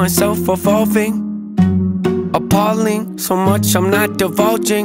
myself evolving, appalling, so much I'm not divulging.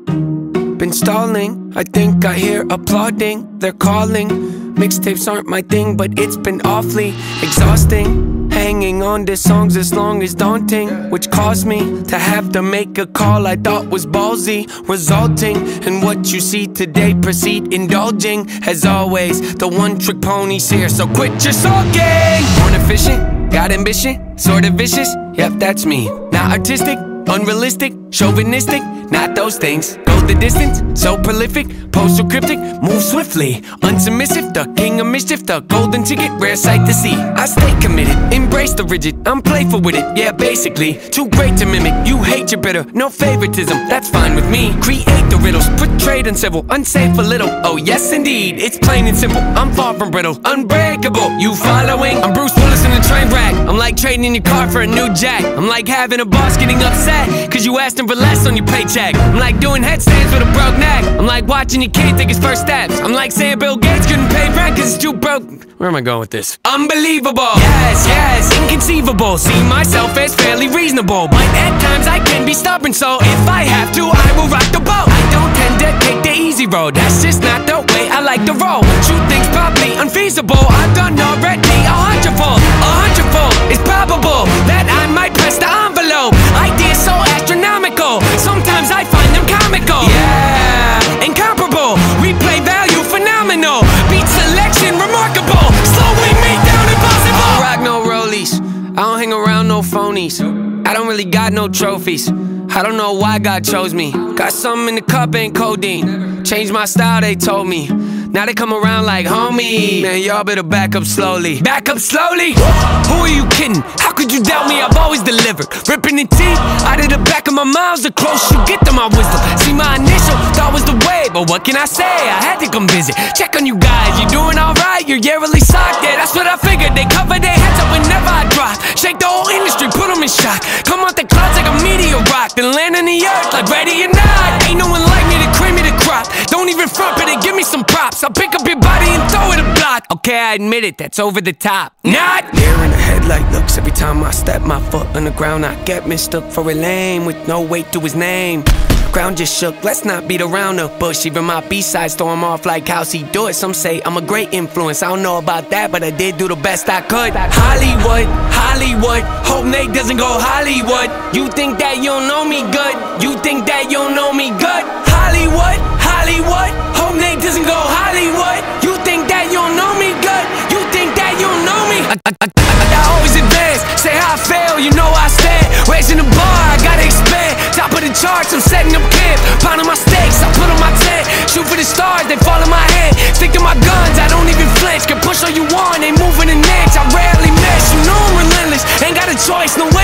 Been stalling, I think I hear applauding. They're calling, mixtapes aren't my thing, but it's been awfully exhausting. Hanging on to songs as long as daunting, which caused me to have to make a call I thought was ballsy, resulting in what you see today. Proceed indulging, as always, the one-trick pony's here, so quit your sulking. Born efficient, got ambition, sorta vicious, yep, that's me. Not artistic, unrealistic, chauvinistic, not those things. Go the distance, so prolific, pose so cryptic, move swiftly, unsubmissive, the king of mischief, the golden ticket, rare sight to see. I stay committed, embrace the rigid, I'm playful with it, yeah, basically. Too great to mimic, you hate your bitter, no favoritism, that's fine with me. Create the riddles, portrayed uncivil, unsafe a little, oh yes indeed, it's plain and simple. I'm far from brittle, unbreakable, you following? I'm Bruce Willis in a train wreck, I'm like trading in your car for a new jack. I'm like having a boss getting upset, cause you asked him for less on your paycheck. I'm like doing headstands with a broke neck. I'm like watching your kid take his first steps. I'm like saying Bill Gates couldn't pay rent cause it's too broke. Where am I going with this? Unbelievable, yes, yes, inconceivable. See myself as fairly reasonable, but at times I can be stubborn, so if I have to, I will rock the boat. I don't tend to take the easy road, that's just not the way I like to roll. Shoot things probably unfeasible, I've done already a hundredfold. A hundredfold, it's probable that I might press the envelope. Ideas so astronomical, sometimes I find them comical. Yeah, incomparable, replay value phenomenal. Beat selection remarkable, slowing me down impossible. I don't rock no rollies, I don't hang around no phonies. I don't really got no trophies, I don't know why God chose me. Got something in the cup, ain't codeine. Changed my style, they told me. Now they come around like, homie, man, y'all better back up slowly. Back up slowly? Who are you kidding? How could you doubt me? I've always delivered. Ripping the teeth out of the back of my mouth, the closer you get to my wisdom. See, my initial thought was the way, but what can I say? I had to come visit. Check on you guys, you doing alright? You're yearly socked, yeah, that's what I figured. They cover their heads up whenever I drop. Shake the whole industry, put them in shock. Come out the clouds like a meteor rock, then land on the earth like ready or not. Ain't no one like me to cream me the crop. Don't even front, but they give me some props. I'll pick up your body and throw it a block. Okay, I admit it, that's over the top. Not deer in the headlight looks. Every time I step my foot on the ground, I get mistook for a lame with no weight to his name. Ground just shook, let's not beat around the bush. Even my B-sides throw him off like how's he do it. Some say I'm a great influence, I don't know about that, but I did do the best I could. Hollywood, Hollywood, hope Nate doesn't go Hollywood. You think that you don't know me good, you think that you don't know me good. Hollywood, Hollywood, hope Nate doesn't go Hollywood. You think that you don't know me good, you think that you don't know me. I always advance, say how I fail, you know I stand. Raising the bar, I gotta expand. Top of the charts, I'm setting up camp. Pounding my stakes, I put on my tent. Shoot for the stars, they fall in my hand. Stick to my guns, I don't even flinch. Can push all you want, ain't moving an inch. I rarely miss, you know I'm relentless. Ain't got a choice, no